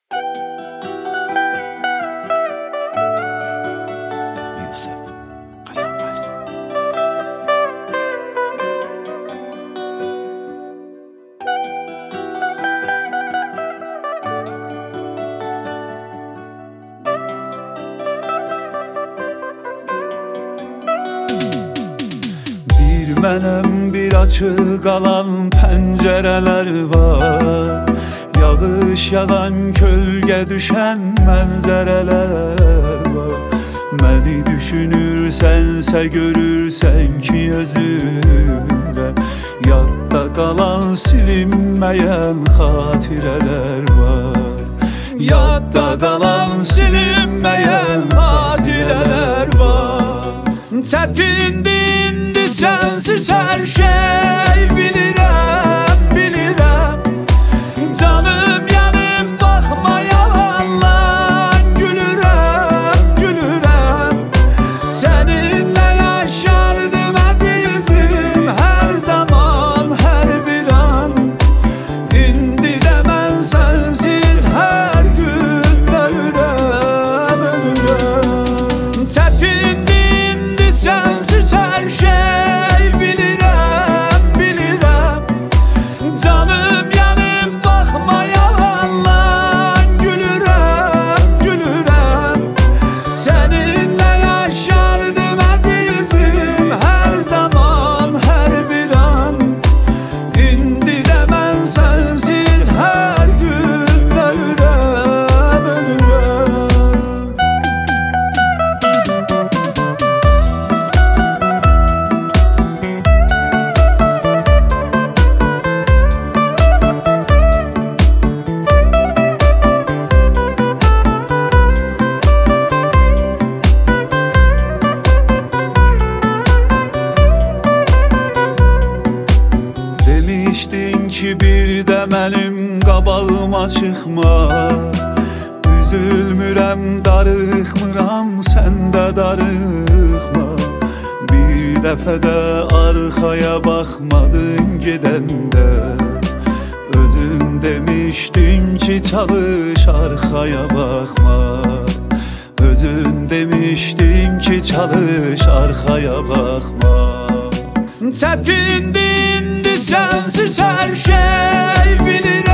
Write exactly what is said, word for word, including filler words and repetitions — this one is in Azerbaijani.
Mənəm bir açıq qalan pəncərələr var, yağış yağan kölgə düşən mənzərələr var. Məni düşünürsənsə görürsən ki özümdə yadda qalan silinməyən xatirələr var. Yadda qalan silinməyən xatirələr var. Çətindir sensiz her şey, bilirəm, bilirəm. Canım yanım baxma yalanlar, gülürəm, gülürəm. Seninle yaşardım azizim her zaman, her bir an. İndi de mən sensiz her gün ölürəm, ölürəm. Çətindir sensiz her şey, ki bir de mənim qabağıma çıxma. Üzülmürəm, darıxmıram, sən də darıxma. Bir dəfə də arxaya baxmadın gedəndə. Özün demişdin ki çalış arxaya baxma. Özün demişdin ki çalış arxaya baxma. Çətindir sensiz her şey, bilirəm.